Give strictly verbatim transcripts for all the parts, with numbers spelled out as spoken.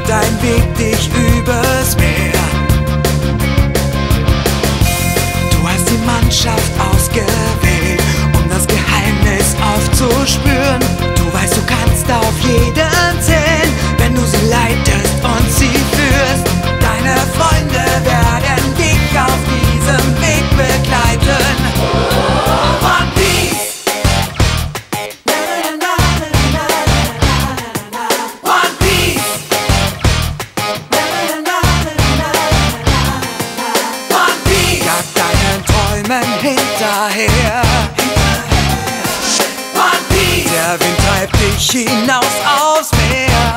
führt dein Weg dich übers Meer. Du hast die Mannschaft ausgewählt, um das Geheimnis aufzuspüren. Du weißt, du kannst auf jeden zählen, wenn du sie leitest und sie führst. Deine Freunde werden dich auf diesem Weg begleiten. One Piece. One Piece. One Piece. Jag deinen Träumen hinterher. One Piece. Der Wind treibt dich hinaus aufs Meer.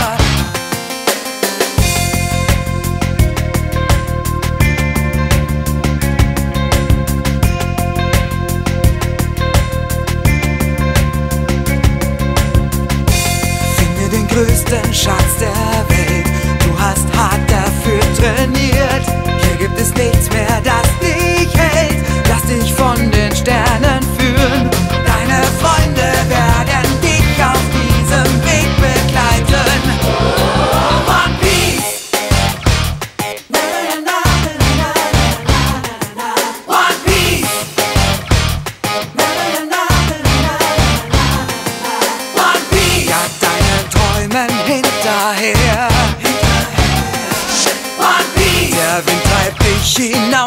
Größten Schatz der Welt, du hast hart dafür trainiert. Hier gibt es nichts mehr, das dich hält. Lass dich von den Sternen führen. Deine Freunde werden dich auf diesem Weg begleiten. One Piece. One Piece. One Piece. Ja, deinen Träumen hinterher. One Piece. Der Wind treibt dich hinaus.